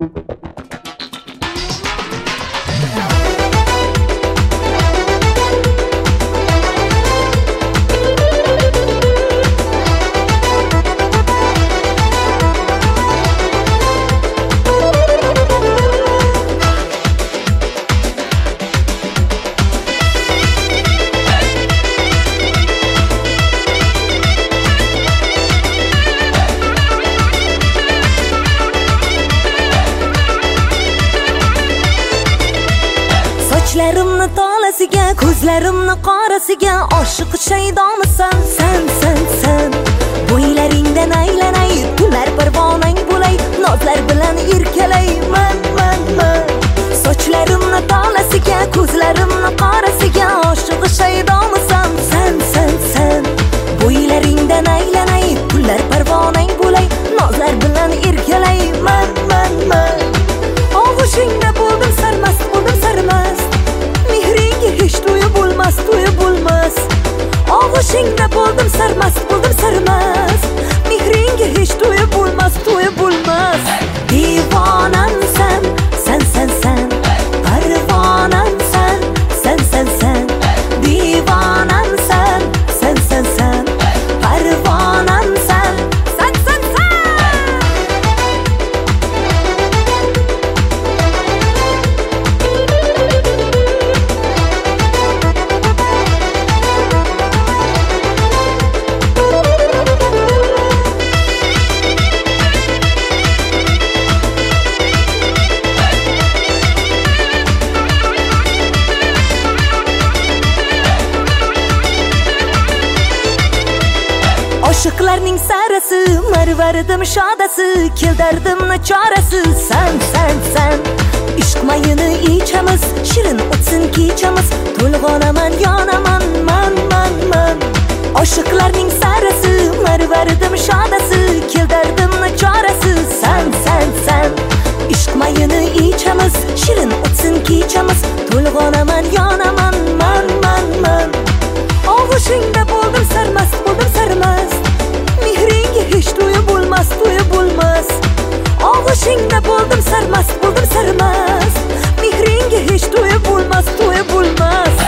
Sochlarimni tolasiga, ko'zlarimni qorasiga oshiq shaydomisan sen. Bo'ylaringdan aylanay, tunlar parvonang bo'lay, nozlar bilan erkalay man. Sochlarimni tolasiga, ko'zlarimni qorasiga oshiq shaydomisan sen. Bo'ylaringdan aylanay, tunlar parvonang bo'lay, nozlar bilan erkalay man. Og'ushingda bo'ldim sarmast, mehringga hech to'yi bo'lmas. Og'ushingda bo'ldim sarmast, mehringga hech to'yi bo'lmas. Devonamsan sen, parvonamsan sen. Devonamsan sen, parvonamsan sen. Oshiqlarning sarasi, marvaridim shodasi, keldardimni chorasi sen. Ishq mayini ichamiz, shirin o'tsin kechamiz, to'lg'onaman yonaman man. Oshiqlarning sarasi, marvaridim shodasi, keldardimni chorasi sen. Ishq mayini ichamiz, shirin o'tsin kechamiz, to'lg'onaman yonaman man. Og'ushingda bo'ldim sarmast, mehringga hech to'yi bo'lmas. Og'ushingda bo'ldim sarmast, mehringga hech to'yi bo'lmas.